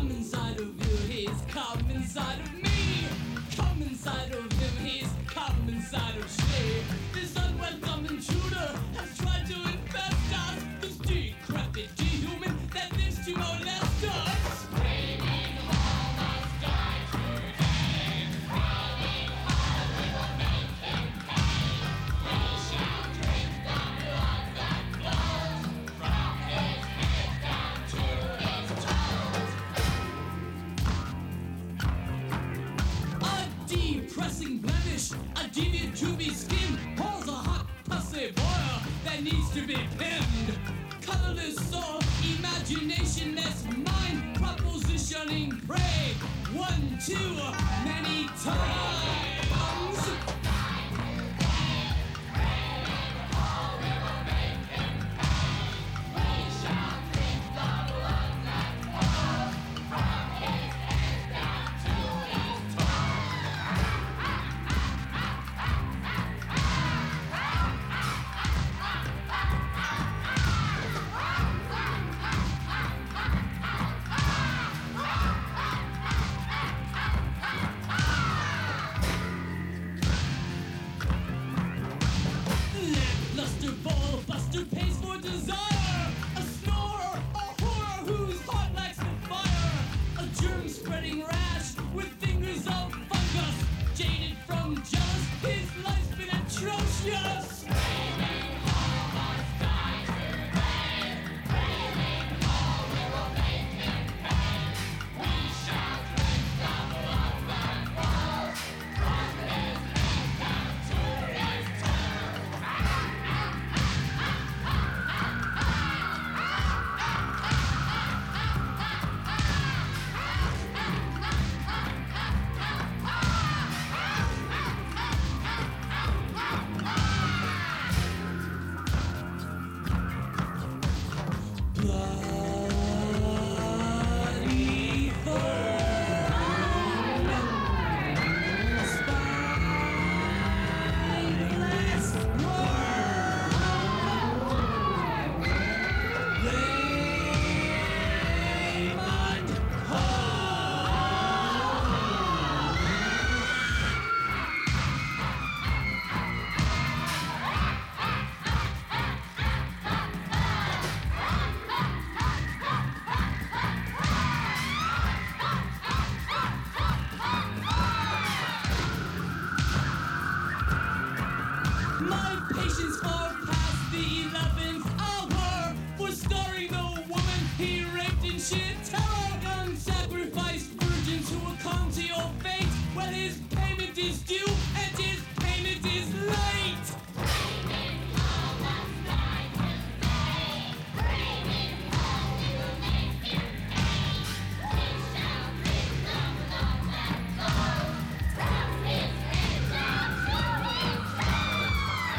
Come inside of you, he's come inside of me. Come inside of him, he's come inside of she. This unwelcome intruder has tried to infest us. This decrepit dehuman that lives to molest us. Screaming hall must die today. Crawling hall, we will make him pay. We shall drink the blood that flows from his head down to his toes. A depressing blemish, a deviant to be skimmed, holds a hot pussy boil that needs to be pinned. Colorless soul, imaginationless mind, propositioning prey, one too many times. Luster ball buster pays for desire. A snorer, a horror whose heart lacks the fire. A germ spreading rash with fingers of fungus. Jaded from jealous, his life's been atrocious. Screaming hall must die today. Screaming hall, we will make him pay. We shall drink the blood that flows from his head down to his toes. Bloody thorn, spineless worm, Raymond My patience far past the 11th hour for scarring the woman he raped in sheer terror. Unsacrificed virgin to a your fate. Well, his payment is due and his payment is late. Screaming hall must die today. Screaming hall, we will make him pay. We shall drink the blood that flows from his head down to his toes.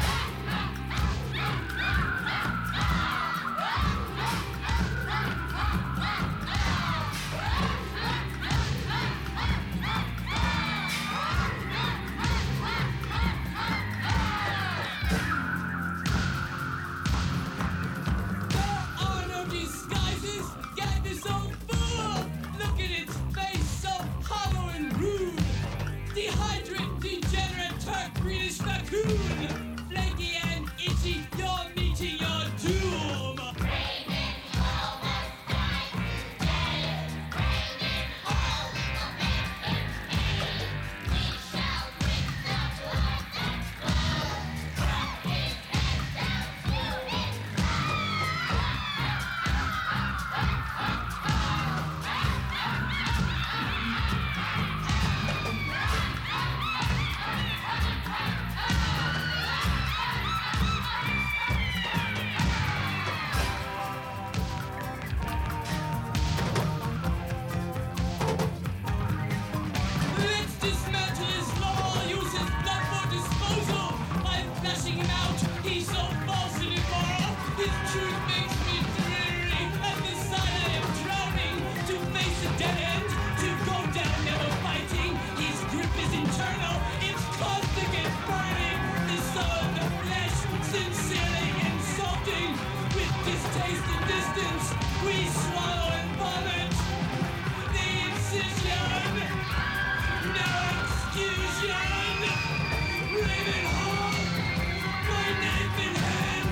There are no disguises. Get this old fool. Look at its face, so hollow and rude. Dehydrate, degenerate, Turk, greenish raccoon. Flaky and itchy, you're meeting your doom. Screaming hall must die today. Screaming hall, we will make him pay. We shall drink the blood that flows from his head down to his Let's dismantle his law, use his blood for disposal. By flashing him out, he's so false and immoral. His truth makes me dreary, and the sight I am drowning. To face a dead end, to go down never fighting. His grip is internal, it's caustic and burning. The soul of the flesh, sincerely insulting. With distaste and distance, we swallow and vomit. The No execution. Raven Hall, my knife in hand.